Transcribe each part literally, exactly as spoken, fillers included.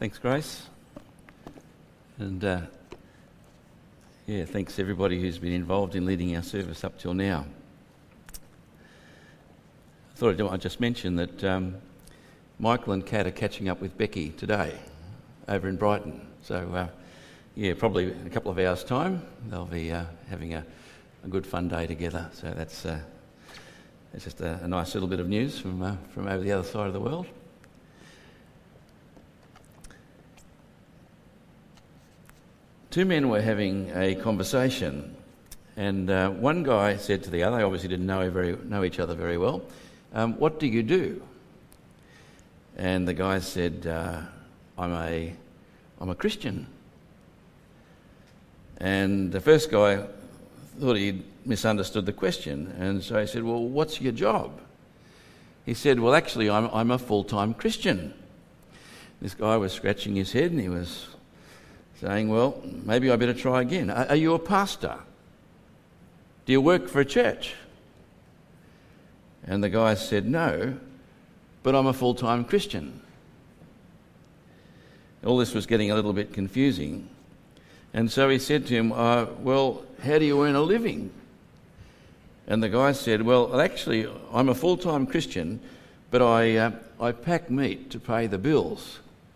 Thanks, Grace. And uh, yeah, thanks everybody who's been involved in leading our service up till now. I thought I'd just mention that um, Michael and Kat are catching up with Becky today over in Brighton. So uh, yeah, probably in a couple of hours' time they'll be uh, having a, a good fun day together. So that's uh, that's just a, a nice little bit of news from uh, from over the other side of the world. Two men were having a conversation, and uh, one guy said to the other, they obviously didn't know very know each other very well, um, "What do you do?" And the guy said, uh, "I'm a, I'm a Christian." And the first guy thought he'd misunderstood the question, and so he said, "Well, what's your job?" He said, "Well, actually, I'm I'm a full-time Christian." This guy was scratching his head, and he was saying, "Well, maybe I better try again. Are, are you a pastor? Do you work for a church?" And the guy said, "No, but I'm a full-time Christian." All this was getting a little bit confusing. And so he said to him, uh, "Well, how do you earn a living?" And the guy said, "Well, actually, I'm a full-time Christian, but I uh, I pack meat to pay the bills."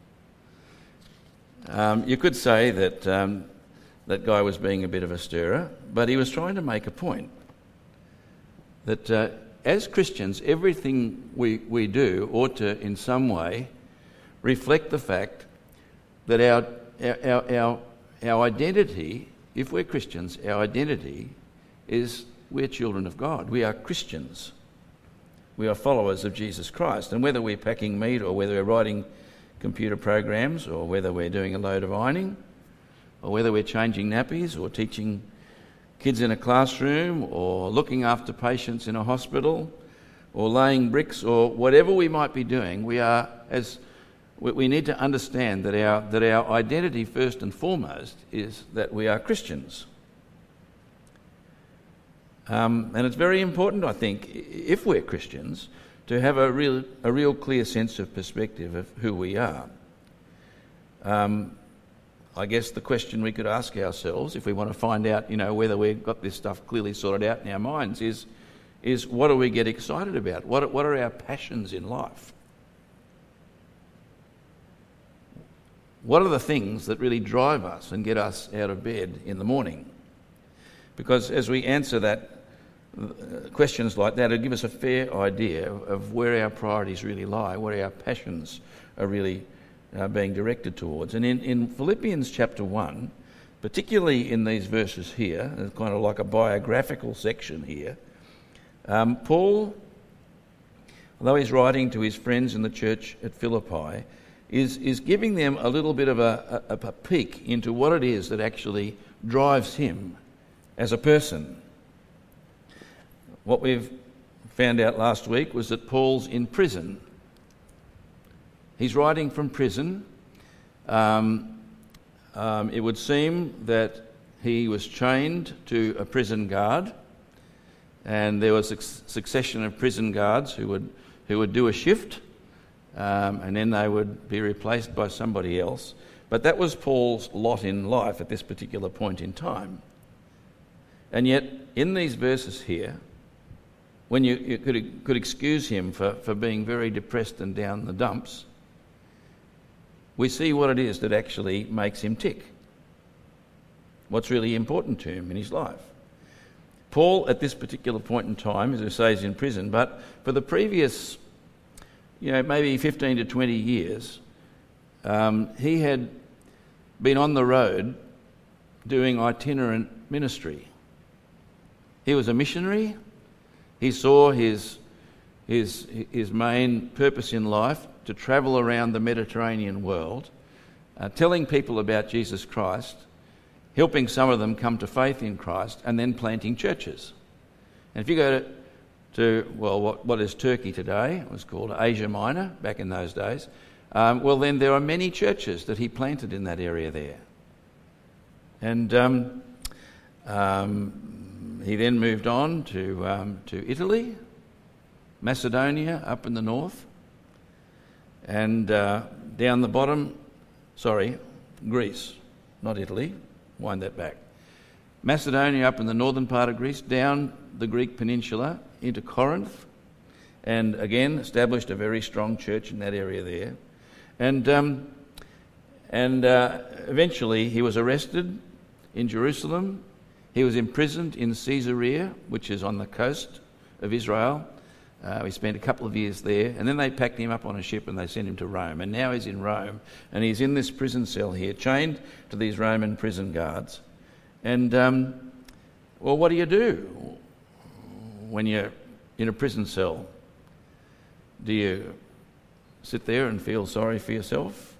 Um, you could say that um, that guy was being a bit of a stirrer, but he was trying to make a point that uh, as Christians, everything we, we do ought to, in some way, reflect the fact that our, our, our, our identity, if we're Christians, our identity is we're children of God. We are Christians. We are followers of Jesus Christ. And whether we're packing meat or whether we're writing computer programs, or whether we're doing a load of ironing, or whether we're changing nappies, or teaching kids in a classroom, or looking after patients in a hospital, or laying bricks, or whatever we might be doing, we are as we, we need to understand that our that our identity first and foremost is that we are Christians. Um, and it's very important, I think, if we're Christians, to have a real a real clear sense of perspective of who we are. Um, I guess the question we could ask ourselves, if we want to find out, you know, whether we've got this stuff clearly sorted out in our minds, is is what do we get excited about? What what are our passions in life? What are the things that really drive us and get us out of bed in the morning? Because as we answer that, Uh, questions like that will give us a fair idea of, of where our priorities really lie, where our passions are really uh, being directed towards. And in, in Philippians chapter one, particularly in these verses here, it's kind of like a biographical section here, um, Paul, although he's writing to his friends in the church at Philippi, is, is giving them a little bit of a, a, a peek into what it is that actually drives him as a person. What we've found out last week was that Paul's in prison. He's writing from prison. Um, um, it would seem that he was chained to a prison guard, and there was a succession of prison guards who would who would do a shift, um, and then they would be replaced by somebody else. But that was Paul's lot in life at this particular point in time. And yet, in these verses here, when you, you could, could excuse him for, for being very depressed and down the dumps, we see what it is that actually makes him tick. What's really important to him in his life. Paul, at this particular point in time, as I say, is in prison, but for the previous, you know, maybe fifteen to twenty years, um, he had been on the road doing itinerant ministry. He was a missionary. He saw his, his, his main purpose in life to travel around the Mediterranean world, uh, telling people about Jesus Christ, helping some of them come to faith in Christ, and then planting churches. And if you go to, to well, what, what is Turkey today, it was called Asia Minor back in those days, um, well then there are many churches that he planted in that area there. And um, um, he then moved on to um, to Italy, Macedonia up in the north, and uh, down the bottom sorry, Greece, not Italy, wind that back. Macedonia up in the northern part of Greece, down the Greek peninsula into Corinth, and again established a very strong church in that area there. And um, and uh, eventually he was arrested in Jerusalem. He was imprisoned in Caesarea, which is on the coast of Israel. Uh, he spent a couple of years there, and then they packed him up on a ship and they sent him to Rome. And now he's in Rome, and he's in this prison cell here, chained to these Roman prison guards. And, um, well, what do you do when you're in a prison cell? Do you sit there and feel sorry for yourself?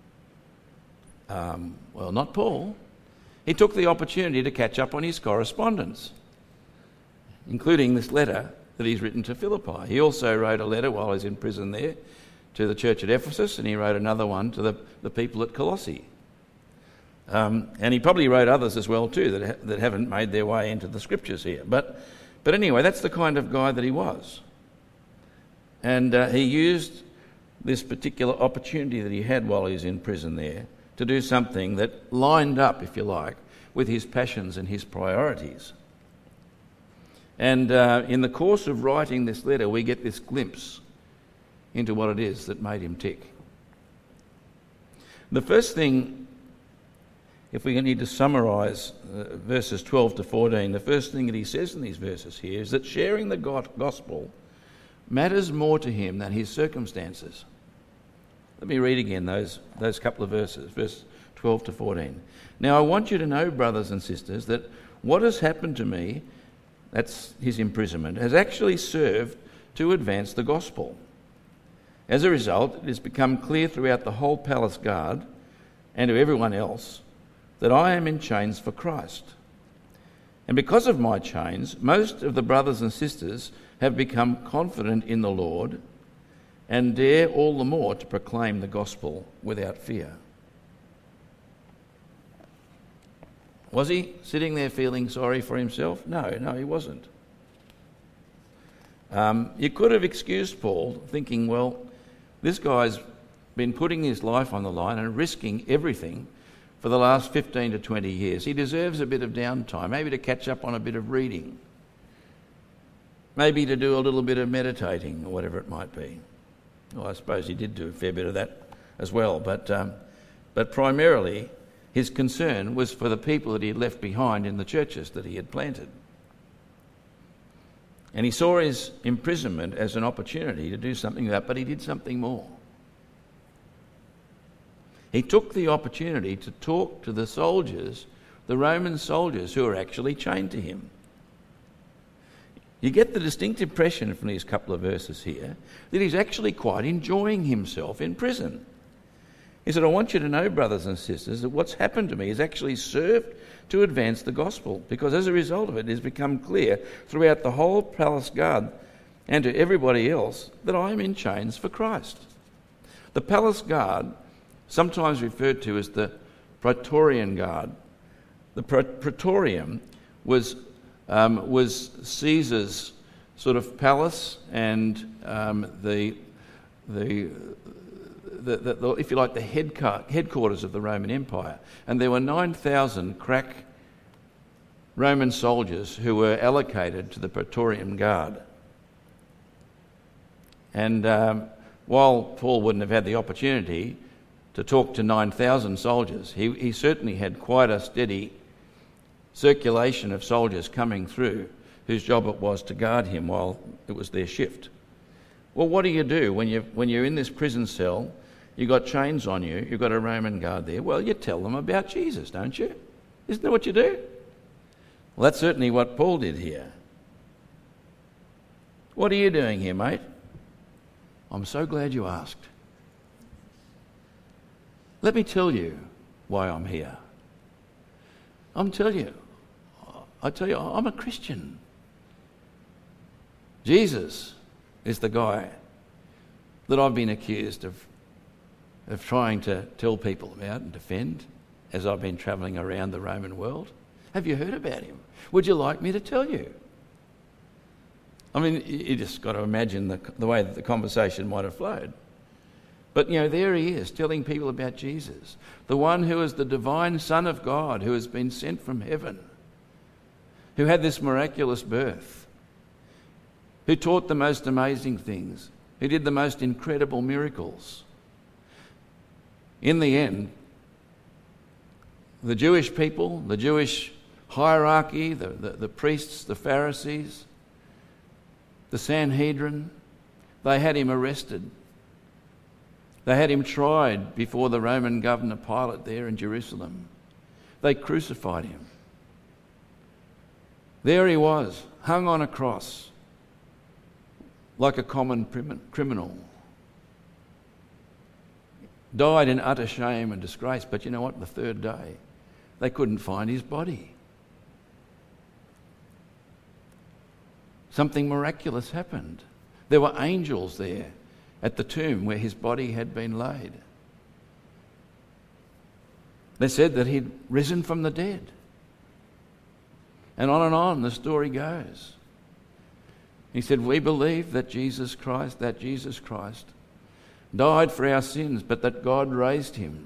Um, well, not Paul. He took the opportunity to catch up on his correspondence, including this letter that he's written to Philippi. He also wrote a letter while he was in prison there to the church at Ephesus, and he wrote another one to the, the people at Colossae. Um, and he probably wrote others as well too that ha- that haven't made their way into the scriptures here. But but anyway, that's the kind of guy that he was. And uh, he used this particular opportunity that he had while he was in prison there to do something that lined up, if you like, with his passions and his priorities. And uh, in the course of writing this letter, we get this glimpse into what it is that made him tick. The first thing, if we need to summarise uh, verses twelve to fourteen, the first thing that he says in these verses here is that sharing the gospel matters more to him than his circumstances. Let me read again those, those couple of verses, verse twelve to fourteen. Now I want you to know, brothers and sisters, that what has happened to me, that's his imprisonment, has actually served to advance the gospel. As a result, it has become clear throughout the whole palace guard and to everyone else that I am in chains for Christ. And because of my chains, most of the brothers and sisters have become confident in the Lord and dare all the more to proclaim the gospel without fear. Was he sitting there feeling sorry for himself? No, no, he wasn't. Um, you could have excused Paul, thinking, well, this guy's been putting his life on the line and risking everything for the last fifteen to twenty years. He deserves a bit of downtime, maybe to catch up on a bit of reading, maybe to do a little bit of meditating or whatever it might be. Well, I suppose he did do a fair bit of that as well, but um, but primarily his concern was for the people that he had left behind in the churches that he had planted. And he saw his imprisonment as an opportunity to do something about it, but he did something more. He took the opportunity to talk to the soldiers, the Roman soldiers who were actually chained to him. You get the distinct impression from these couple of verses here that he's actually quite enjoying himself in prison. He said, I want you to know, brothers and sisters, that what's happened to me has actually served to advance the gospel, because as a result of it, it has become clear throughout the whole palace guard and to everybody else that I am in chains for Christ. The palace guard, sometimes referred to as the Praetorian Guard. The Praetorium was um, was Caesar's sort of palace and um, the, the, the, the, the, if you like, the headquarters of the Roman Empire. And there were nine thousand crack Roman soldiers who were allocated to the Praetorian Guard. And um, while Paul wouldn't have had the opportunity to talk to nine thousand soldiers, he, he certainly had quite a steady circulation of soldiers coming through whose job it was to guard him while it was their shift. Well, what do you do when, you, when you're in this prison cell, you've got chains on you, you've got a Roman guard there? Well, you tell them about Jesus, don't you? Isn't that what you do? Well, that's certainly what Paul did here. What are you doing here, mate? I'm so glad you asked. Let me tell you why I'm here. I'm telling you, I tell you, I'm a Christian. Jesus is the guy that I've been accused of, of trying to tell people about and defend as I've been travelling around the Roman world. Have you heard about him? Would you like me to tell you? I mean, you just got to imagine the, the way that the conversation might have flowed. But, you know, there he is telling people about Jesus, the one who is the divine Son of God, who has been sent from heaven, who had this miraculous birth, who taught the most amazing things, who did the most incredible miracles. In the end, the Jewish people, the Jewish hierarchy, the, the, the priests, the Pharisees, the Sanhedrin, they had him arrested. They had him tried before the Roman governor Pilate there in Jerusalem. They crucified him. There he was, hung on a cross, like a common criminal. Died in utter shame and disgrace. But you know what? The third day, they couldn't find his body. Something miraculous happened. There were angels there at the tomb where his body had been laid. They said that he'd risen from the dead. And on and on the story goes. He said, we believe that Jesus Christ, that Jesus Christ died for our sins, but that God raised him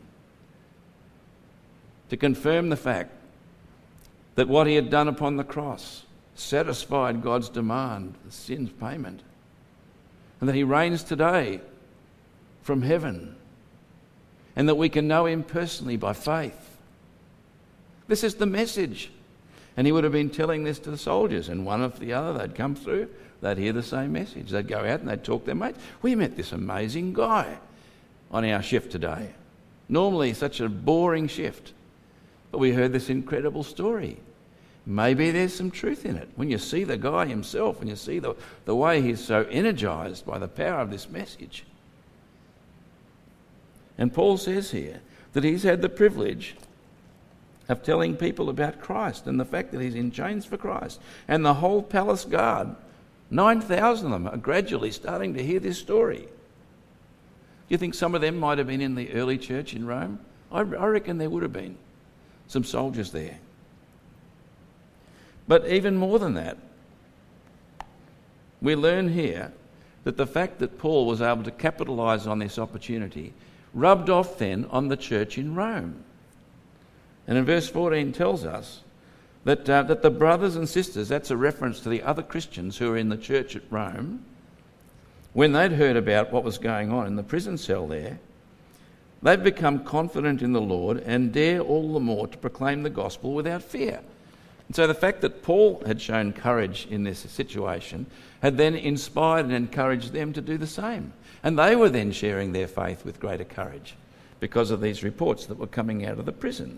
to confirm the fact that what he had done upon the cross satisfied God's demand, the sin's payment, and that he reigns today from heaven, and that we can know him personally by faith. This is the message. And he would have been telling this to the soldiers, and one after the other, they'd come through, they'd hear the same message. They'd go out and they'd talk to their mates. We met this amazing guy on our shift today. Normally such a boring shift, but we heard this incredible story. Maybe there's some truth in it. When you see the guy himself, and you see the, the way he's so energised by the power of this message. And Paul says here that he's had the privilege of telling people about Christ and the fact that he's in chains for Christ. And the whole palace guard, nine thousand of them, are gradually starting to hear this story. Do you think some of them might have been in the early church in Rome? I, I reckon there would have been some soldiers there. But even more than that, we learn here that the fact that Paul was able to capitalise on this opportunity rubbed off then on the church in Rome. And in verse fourteen tells us that, uh, that the brothers and sisters, that's a reference to the other Christians who were in the church at Rome, when they'd heard about what was going on in the prison cell there, they've become confident in the Lord and dare all the more to proclaim the gospel without fear. And so the fact that Paul had shown courage in this situation had then inspired and encouraged them to do the same. And they were then sharing their faith with greater courage because of these reports that were coming out of the prison.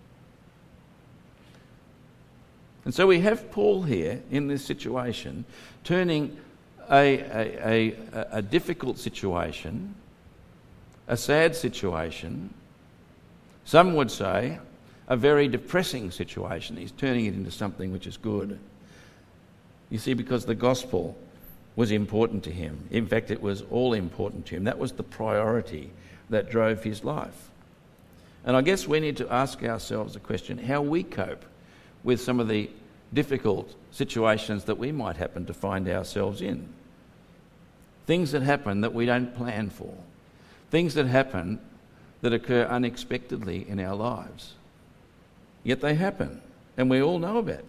And so we have Paul here in this situation turning a, a, a, a difficult situation, a sad situation, some would say a very depressing situation. He's turning it into something which is good. You see, because the gospel was important to him. In fact, it was all important to him. That was the priority that drove his life. And I guess we need to ask ourselves the question, how we cope with some of the difficult situations that we might happen to find ourselves in. Things that happen that we don't plan for. Things that happen that occur unexpectedly in our lives. Yet they happen, and we all know about it.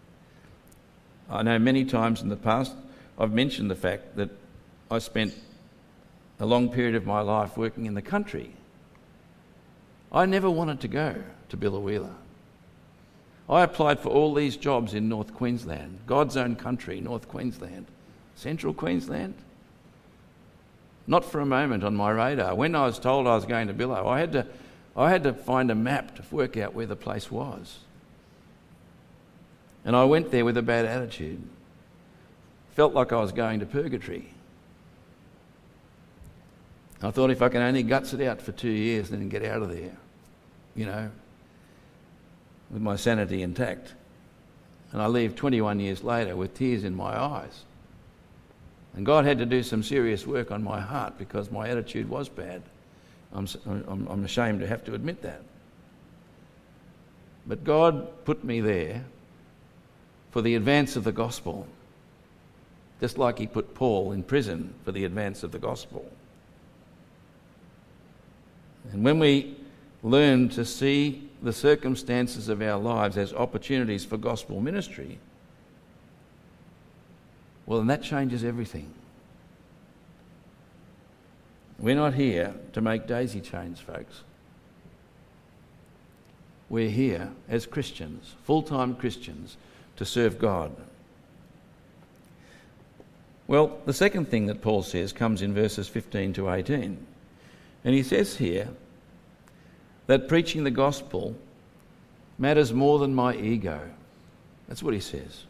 I know many times in the past I've mentioned the fact that I spent a long period of my life working in the country. I never wanted to go to Biloela. I applied for all these jobs in North Queensland, God's own country, North Queensland, Central Queensland. Not for a moment on my radar. When I was told I was going to Billo, I had to, I had to find a map to work out where the place was. And I went there with a bad attitude. Felt like I was going to purgatory. I thought if I can only guts it out for two years and then get out of there, you know, with my sanity intact. And I leave twenty-one years later with tears in my eyes. And God had to do some serious work on my heart because my attitude was bad. I'm, I'm, I'm ashamed to have to admit that. But God put me there for the advance of the gospel, just like he put Paul in prison for the advance of the gospel. And when we learn to see the circumstances of our lives as opportunities for gospel ministry, well, then that changes everything. We're not here to make daisy chains, folks. We're here as Christians, full-time Christians, to serve God. Well, the second thing that Paul says comes in verses fifteen to eighteen. And he says here that preaching the gospel matters more than my ego. That's what he says.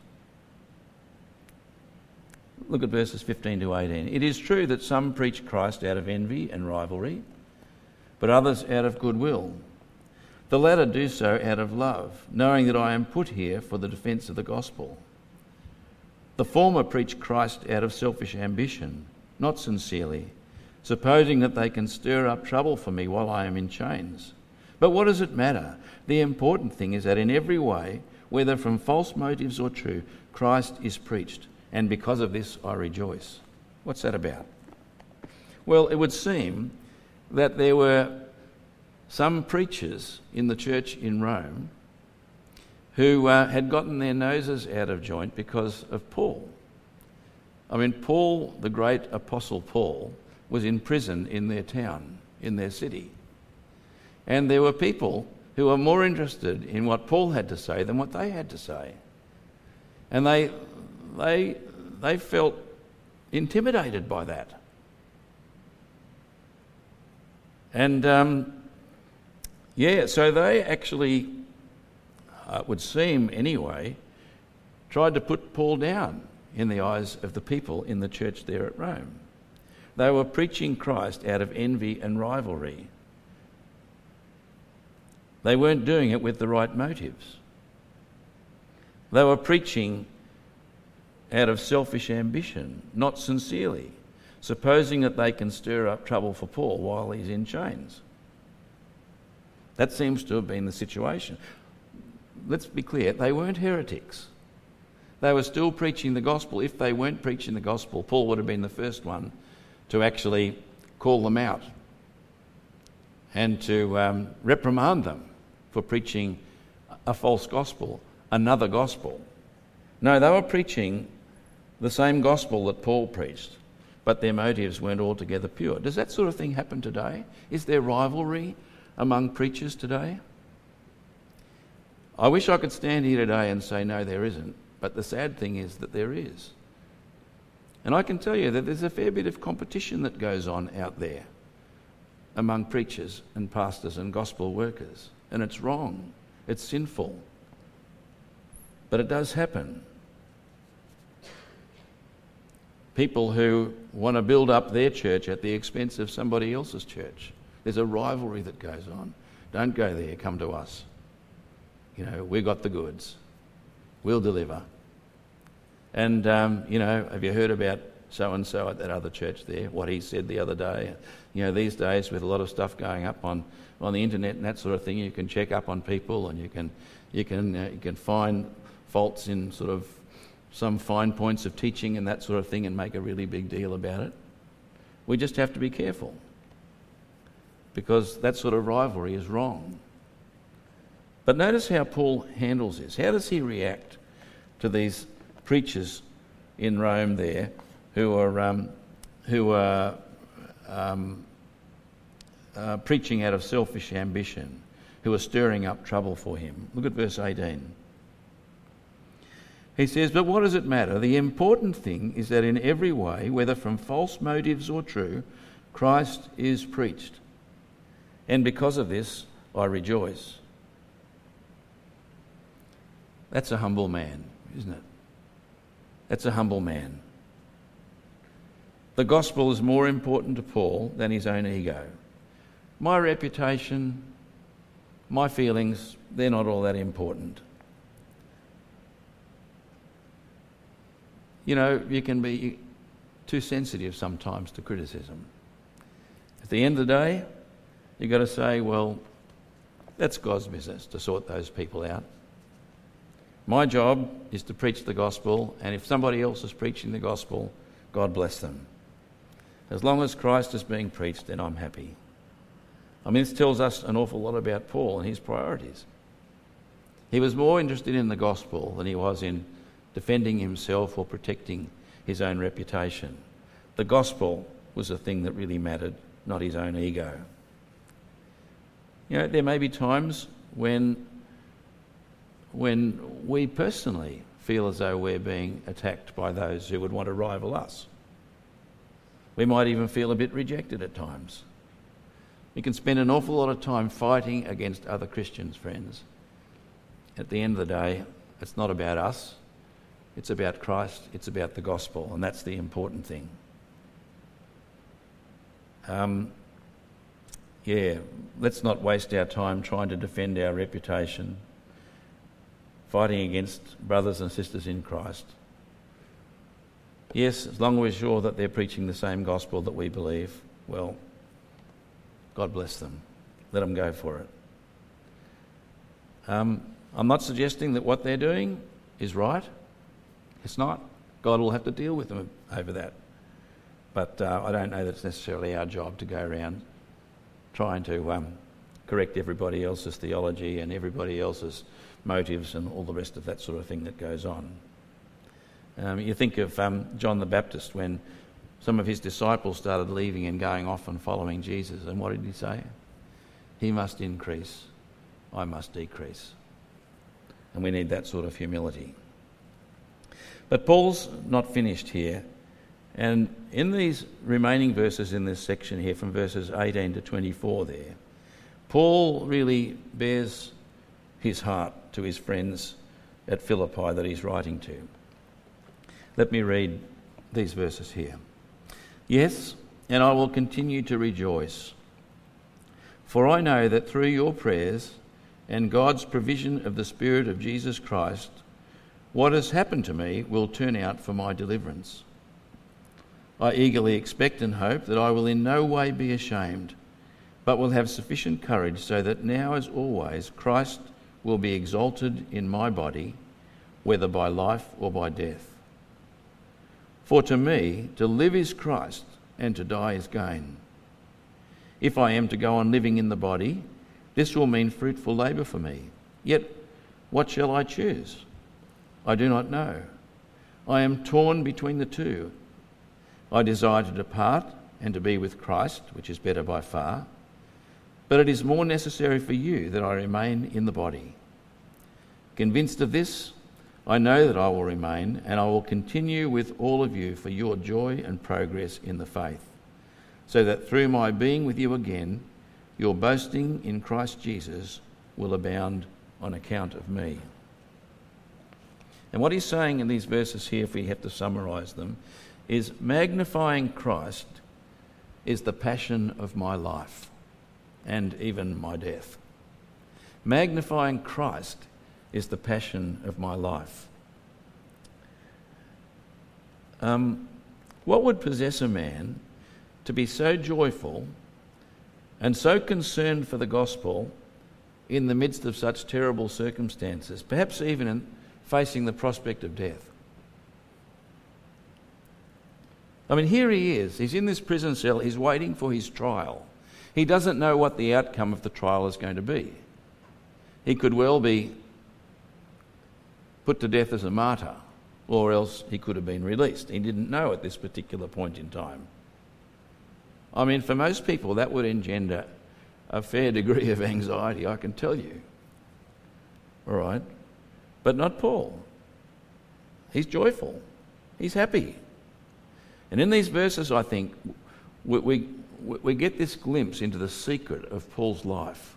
Look at verses fifteen to eighteen. It is true that some preach Christ out of envy and rivalry, but others out of goodwill. The latter do so out of love, knowing that I am put here for the defence of the gospel. The former preach Christ out of selfish ambition, not sincerely, supposing that they can stir up trouble for me while I am in chains. But what does it matter? The important thing is that in every way, whether from false motives or true, Christ is preached, and because of this I rejoice. What's that about? Well, it would seem that there were some preachers in the church in Rome who uh, had gotten their noses out of joint because of Paul. I mean, Paul, the great apostle Paul, was in prison in their town, in their city. And there were people who were more interested in what Paul had to say than what they had to say. And they they they felt intimidated by that. And um, yeah, so they actually, uh, it would seem anyway, tried to put Paul down in the eyes of the people in the church there at Rome. They were preaching Christ out of envy and rivalry. They weren't doing it with the right motives. They were preaching out of selfish ambition, not sincerely, supposing that they can stir up trouble for Paul while he's in chains. That seems to have been the situation. Let's be clear, they weren't heretics. They were still preaching the gospel. If they weren't preaching the gospel, Paul would have been the first one to actually call them out and to um, reprimand them for preaching a false gospel, another gospel. No, they were preaching the same gospel that Paul preached, but their motives weren't altogether pure. Does that sort of thing happen today? Is there rivalry among preachers today? I wish I could stand here today and say, no, there isn't, but the sad thing is that there is. And I can tell you that there's a fair bit of competition that goes on out there among preachers and pastors and gospel workers. And it's wrong. It's sinful. But it does happen. People who want to build up their church at the expense of somebody else's church. There's a rivalry that goes on. Don't go there, come to us. You know, we got the goods. We'll deliver. And, um, you know, have you heard about so-and-so at that other church there, what he said the other day? You know, these days with a lot of stuff going up on, on the internet and that sort of thing, you can check up on people and you can you can uh, you can find faults in sort of some fine points of teaching and that sort of thing and make a really big deal about it. We just have to be careful because that sort of rivalry is wrong. But notice how Paul handles this. How does he react to these preachers in Rome there who are um, who are um, uh, preaching out of selfish ambition, who are stirring up trouble for him? Look at verse eighteen. He says, "But what does it matter? The important thing is that in every way, whether from false motives or true, Christ is preached. And because of this, I rejoice." That's a humble man, isn't it? That's a humble man. The gospel is more important to Paul than his own ego. My reputation, my feelings, they're not all that important. You know, you can be too sensitive sometimes to criticism. At the end of the day, you've got to say, well, that's God's business to sort those people out. My job is to preach the gospel, and if somebody else is preaching the gospel, God bless them. As long as Christ is being preached, then I'm happy. I mean, this tells us an awful lot about Paul and his priorities. He was more interested in the gospel than he was in defending himself or protecting his own reputation. The gospel was the thing that really mattered, not his own ego. You know, there may be times when, when we personally feel as though we're being attacked by those who would want to rival us. We might even feel a bit rejected at times. We can spend an awful lot of time fighting against other Christians, friends. At the end of the day, it's not about us. It's about Christ. It's about the gospel, and that's the important thing. Um, yeah, let's not waste our time trying to defend our reputation, fighting against brothers and sisters in Christ. Yes, as long as we're sure that they're preaching the same gospel that we believe, well, God bless them. Let them go for it. Um, I'm not suggesting that what they're doing is right. It's not. God will have to deal with them over that. But uh, I don't know that it's necessarily our job to go around trying to um, correct everybody else's theology and everybody else's motives and all the rest of that sort of thing that goes on. Um, you think of um, John the Baptist when some of his disciples started leaving and going off and following Jesus, and what did he say? He must increase, I must decrease. And we need that sort of humility. But Paul's not finished here. And in these remaining verses in this section here, from verses eighteen to twenty-four there, Paul really bears his heart to his friends at Philippi that he's writing to. Let me read these verses here. Yes, and I will continue to rejoice, for I know that through your prayers and God's provision of the Spirit of Jesus Christ, what has happened to me will turn out for my deliverance. I eagerly expect and hope that I will in no way be ashamed, but will have sufficient courage so that now as always Christ will be exalted in my body, whether by life or by death. For to me, to live is Christ, and to die is gain. If I am to go on living in the body, this will mean fruitful labour for me. Yet, what shall I choose? I do not know. I am torn between the two. I desire to depart and to be with Christ, which is better by far. But it is more necessary for you that I remain in the body. Convinced of this, I know that I will remain, and I will continue with all of you for your joy and progress in the faith, so that through my being with you again, your boasting in Christ Jesus will abound on account of me. And what he's saying in these verses here, if we have to summarise them, is magnifying Christ is the passion of my life and even my death. Magnifying Christ is the passion of my life. Um, what would possess a man to be so joyful and so concerned for the gospel in the midst of such terrible circumstances, perhaps even in facing the prospect of death? I mean, here he is. He's in this prison cell. He's waiting for his trial. He doesn't know what the outcome of the trial is going to be. He could well be put to death as a martyr, or else he could have been released. He didn't know at this particular point in time. I mean, for most people, that would engender a fair degree of anxiety, I can tell you. All right? But not Paul. He's joyful. He's happy. And in these verses, I think, we, we, we get this glimpse into the secret of Paul's life.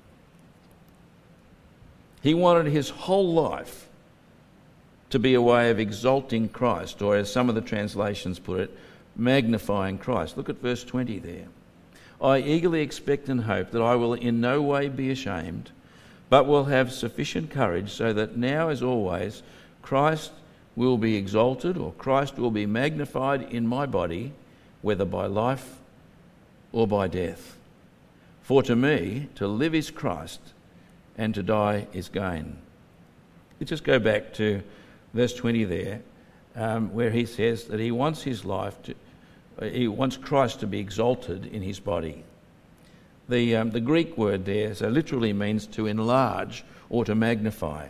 He wanted his whole life to be a way of exalting Christ, or as some of the translations put it, magnifying Christ. Look at verse twenty there. I eagerly expect and hope that I will in no way be ashamed, but will have sufficient courage so that now as always Christ will be exalted, or Christ will be magnified in my body, whether by life or by death. For to me, to live is Christ, and to die is gain. Let's just go back to verse twenty there, um, where he says that he wants his life to, uh, he wants Christ to be exalted in his body. The, um, the Greek word there so literally means to enlarge or to magnify.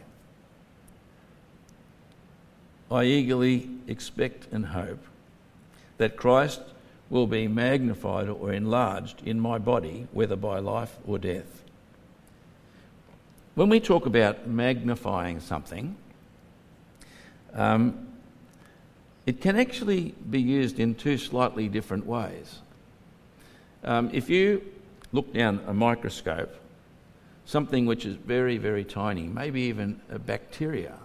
I eagerly expect and hope that Christ will be magnified or enlarged in my body, whether by life or death. When we talk about magnifying something, um, it can actually be used in two slightly different ways. Um, if you look down a microscope, something which is very, very tiny, maybe even a bacteria,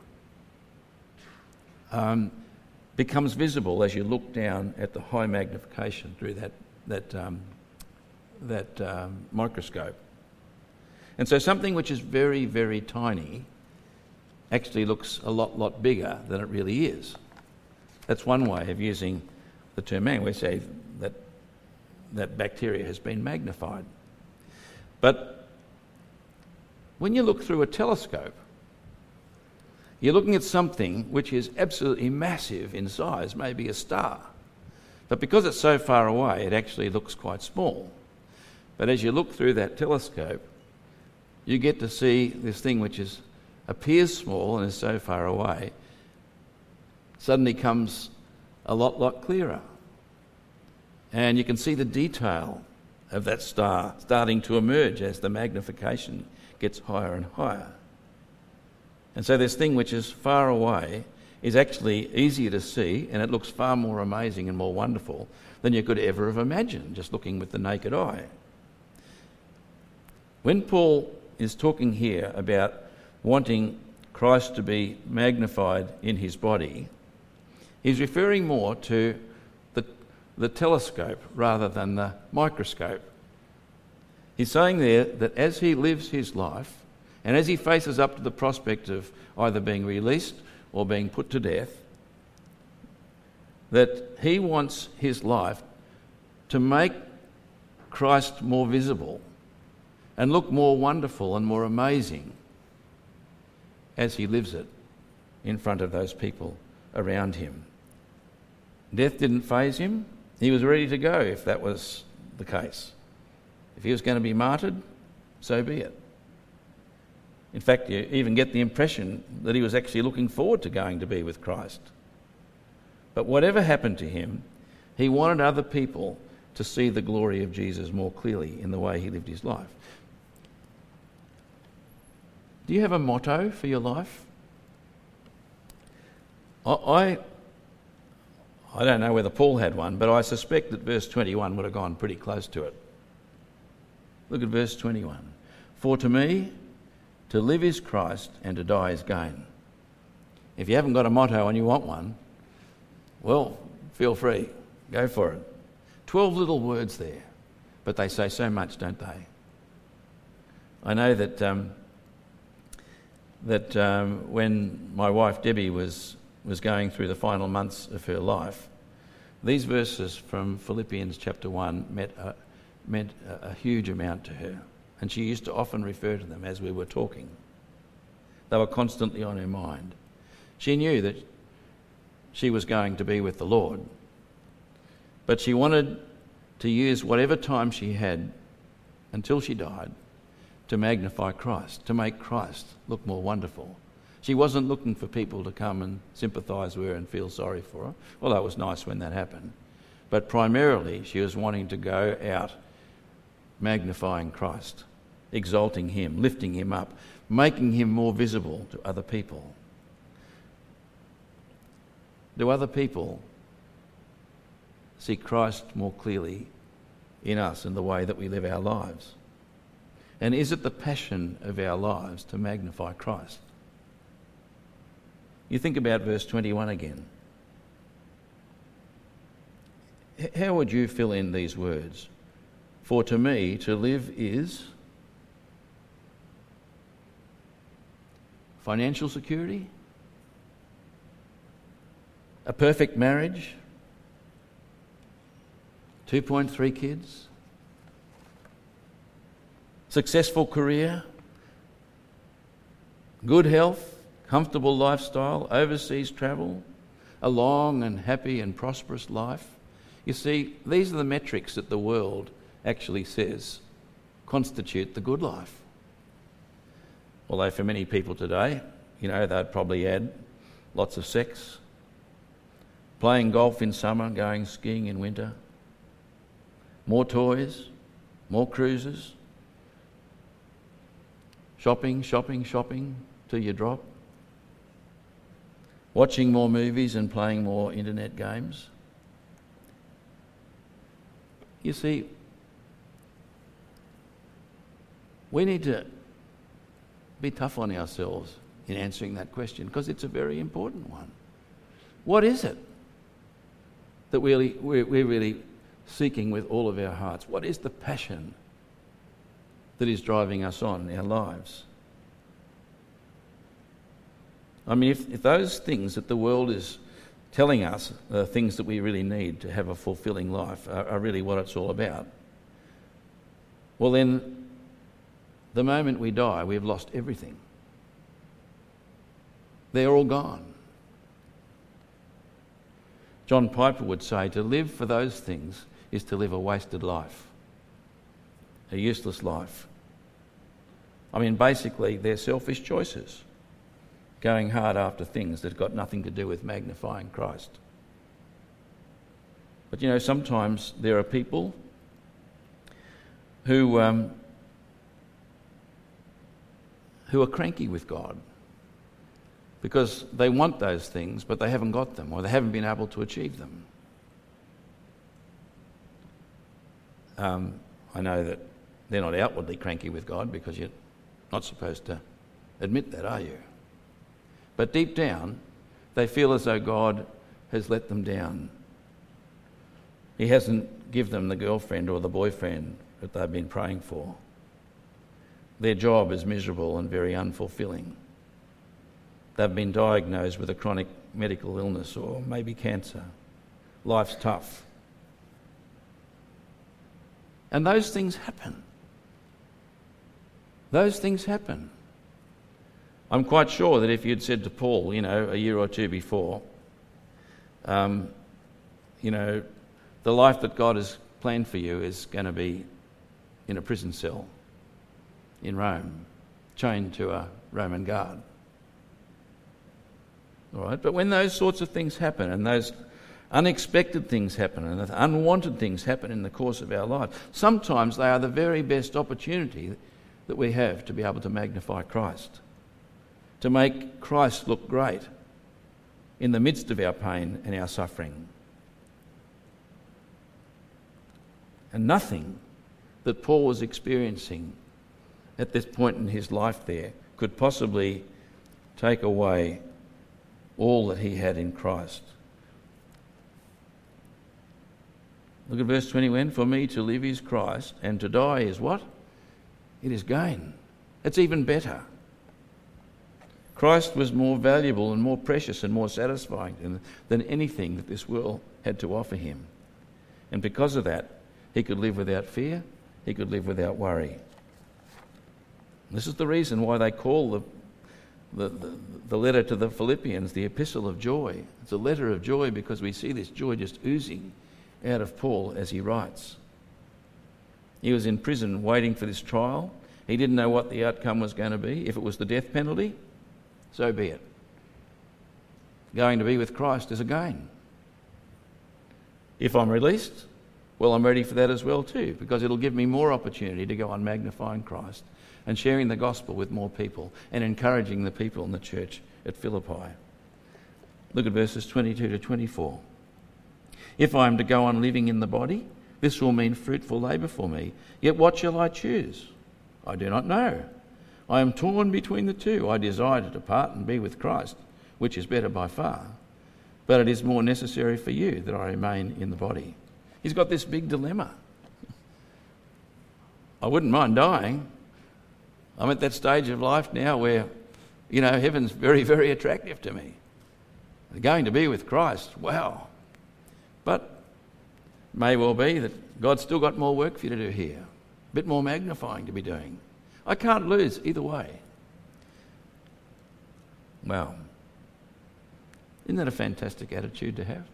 um, becomes visible as you look down at the high magnification through that that um, that um, microscope. And so something which is very, very tiny actually looks a lot, lot bigger than it really is. That's one way of using the term man. We say that that bacteria has been magnified. But when you look through a telescope, you're looking at something which is absolutely massive in size, maybe a star. But because it's so far away, it actually looks quite small. But as you look through that telescope, you get to see this thing which is appears small and is so far away, suddenly comes a lot, lot clearer. And you can see the detail of that star starting to emerge as the magnification gets higher and higher. And so this thing which is far away is actually easier to see, and it looks far more amazing and more wonderful than you could ever have imagined just looking with the naked eye. When Paul is talking here about wanting Christ to be magnified in his body, he's referring more to the, the telescope rather than the microscope. He's saying there that as he lives his life, and as he faces up to the prospect of either being released or being put to death, that he wants his life to make Christ more visible and look more wonderful and more amazing as he lives it in front of those people around him. Death didn't faze him. He was ready to go if that was the case. If he was going to be martyred, so be it. In fact, you even get the impression that he was actually looking forward to going to be with Christ. But whatever happened to him, he wanted other people to see the glory of Jesus more clearly in the way he lived his life. Do you have a motto for your life? I, I, I don't know whether Paul had one, but I suspect that verse twenty-one would have gone pretty close to it. Look at verse twenty-one. For to me, to live is Christ, and to die is gain. If you haven't got a motto and you want one, well, feel free. Go for it. Twelve little words there, but they say so much, don't they? I know that um, that um, when my wife Debbie was, was going through the final months of her life, these verses from Philippians chapter one meant a, meant a, a huge amount to her. And she used to often refer to them as we were talking. They were constantly on her mind. She knew that she was going to be with the Lord, but she wanted to use whatever time she had until she died to magnify Christ, to make Christ look more wonderful. She wasn't looking for people to come and sympathise with her and feel sorry for her, although it was nice when that happened. But primarily she was wanting to go out magnifying Christ, exalting him, lifting him up, making him more visible to other people. Do other people see Christ more clearly in us in the way that we live our lives? And is it the passion of our lives to magnify Christ? You think about verse twenty-one again. H- how would you fill in these words? For to me, to live is financial security, a perfect marriage, two point three kids, successful career, good health, comfortable lifestyle, overseas travel, a long and happy and prosperous life. You see, these are the metrics that the world actually says constitute the good life. Although for many people today, you know, they'd probably add lots of sex, playing golf in summer, going skiing in winter, more toys, more cruises, shopping, shopping, shopping till you drop, watching more movies and playing more internet games. You see, we need to be tough on ourselves in answering that question, because it's a very important one. What is it that we're, we're, we're really seeking with all of our hearts? What is the passion that is driving us on in our lives? I mean, if, if those things that the world is telling us are things that we really need to have a fulfilling life are, are really what it's all about, well then, the moment we die, we've lost everything. They're all gone. John Piper would say, to live for those things is to live a wasted life, a useless life. I mean, basically, they're selfish choices, going hard after things that have got nothing to do with magnifying Christ. But you know, sometimes there are people who um, who are cranky with God because they want those things, but they haven't got them, or they haven't been able to achieve them. Um, I know that they're not outwardly cranky with God, because you're not supposed to admit that, are you? But deep down, they feel as though God has let them down. He hasn't given them the girlfriend or the boyfriend that they've been praying for. Their job is miserable and very unfulfilling. They've been diagnosed with a chronic medical illness or maybe cancer. Life's tough. And those things happen. Those things happen. I'm quite sure that if you'd said to Paul, you know, a year or two before, um, you know, the life that God has planned for you is going to be in a prison cell in Rome, chained to a Roman guard. All right, but when those sorts of things happen, and those unexpected things happen, and unwanted things happen in the course of our life, sometimes they are the very best opportunity that we have to be able to magnify Christ, to make Christ look great in the midst of our pain and our suffering. And nothing that Paul was experiencing at this point in his life there could possibly take away all that he had in Christ. Look at verse twenty-one. For me to live is Christ, and to die is what? It is gain. It's even better. Christ was more valuable and more precious and more satisfying than, than anything that this world had to offer him. And because of that, he could live without fear. He could live without worry. This is the reason why they call the, the, the, the letter to the Philippians the epistle of joy. It's a letter of joy because we see this joy just oozing out of Paul as he writes. He was in prison waiting for this trial. He didn't know what the outcome was going to be. If it was the death penalty, so be it. Going to be with Christ is a gain. If I'm released, well, I'm ready for that as well too, because it'll give me more opportunity to go on magnifying Christ and sharing the gospel with more people and encouraging the people in the church at Philippi. Look at verses twenty-two to twenty-four. If I am to go on living in the body, this will mean fruitful labour for me. Yet what shall I choose? I do not know. I am torn between the two. I desire to depart and be with Christ, which is better by far. But it is more necessary for you that I remain in the body. He's got this big dilemma. I wouldn't mind dying. I'm at that stage of life now where, you know, heaven's very, very attractive to me. Going to be with Christ, wow. But it may well be that God's still got more work for you to do here. A bit more magnifying to be doing. I can't lose either way. Well, isn't that a fantastic attitude to have?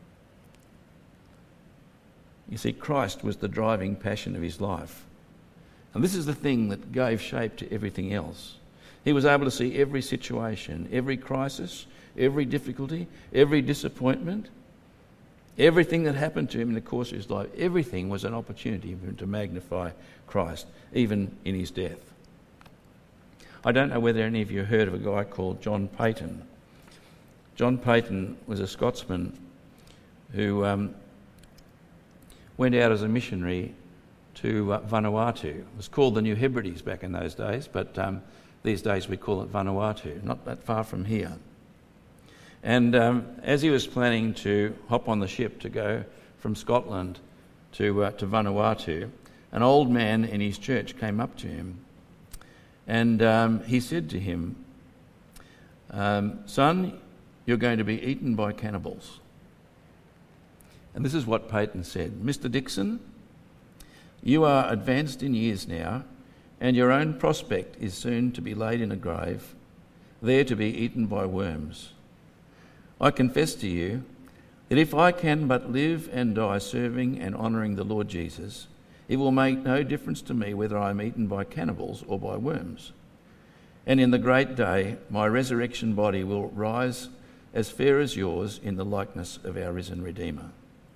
You see, Christ was the driving passion of his life. And this is the thing that gave shape to everything else. He was able to see every situation, every crisis, every difficulty, every disappointment, everything that happened to him in the course of his life. Everything was an opportunity for him to magnify Christ, even in his death. I don't know whether any of you heard of a guy called John Paton. John Paton was a Scotsman who um, went out as a missionary to uh, Vanuatu. It was called the New Hebrides back in those days, but um, these days we call it Vanuatu, not that far from here. And um, as he was planning to hop on the ship to go from Scotland to, uh, to Vanuatu, an old man in his church came up to him and um, he said to him, um, "Son, you're going to be eaten by cannibals." And this is what Paton said: "Mister Dixon, you are advanced in years now, and your own prospect is soon to be laid in a grave, there to be eaten by worms. I confess to you that if I can but live and die serving and honouring the Lord Jesus, it will make no difference to me whether I am eaten by cannibals or by worms. And in the great day, my resurrection body will rise as fair as yours in the likeness of our risen Redeemer."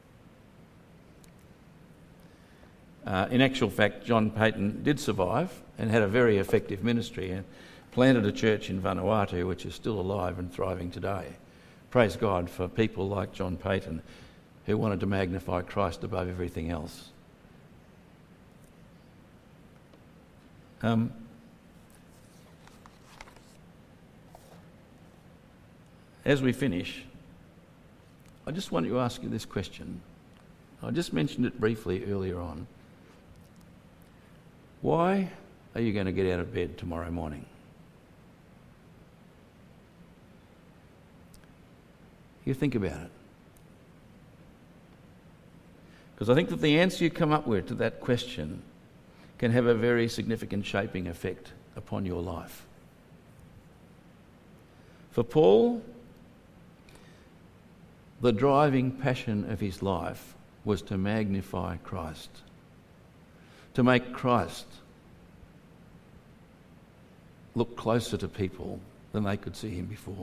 Uh, in actual fact, John Paton did survive and had a very effective ministry and planted a church in Vanuatu which is still alive and thriving today. Praise God for people like John Paton who wanted to magnify Christ above everything else. Um, as we finish, I just want to ask you this question. I just mentioned it briefly earlier on. Why are you going to get out of bed tomorrow morning? You think about it. Because I think that the answer you come up with to that question can have a very significant shaping effect upon your life. For Paul, the driving passion of his life was to magnify Christ, to make Christ look closer to people than they could see him before,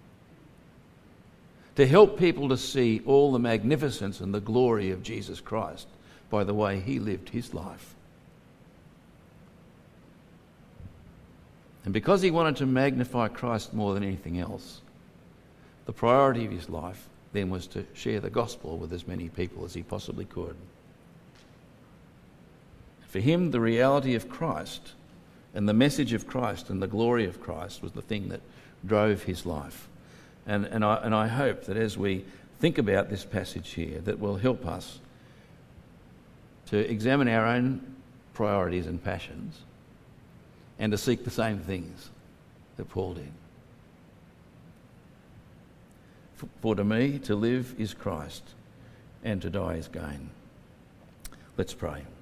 to help people to see all the magnificence and the glory of Jesus Christ by the way he lived his life. And because he wanted to magnify Christ more than anything else, the priority of his life then was to share the gospel with as many people as he possibly could. For him, the reality of Christ and the message of Christ and the glory of Christ was the thing that drove his life. And, and, I, and I hope that as we think about this passage here, that will help us to examine our own priorities and passions and to seek the same things that Paul did. For, for to me, to live is Christ, and to die is gain. Let's pray.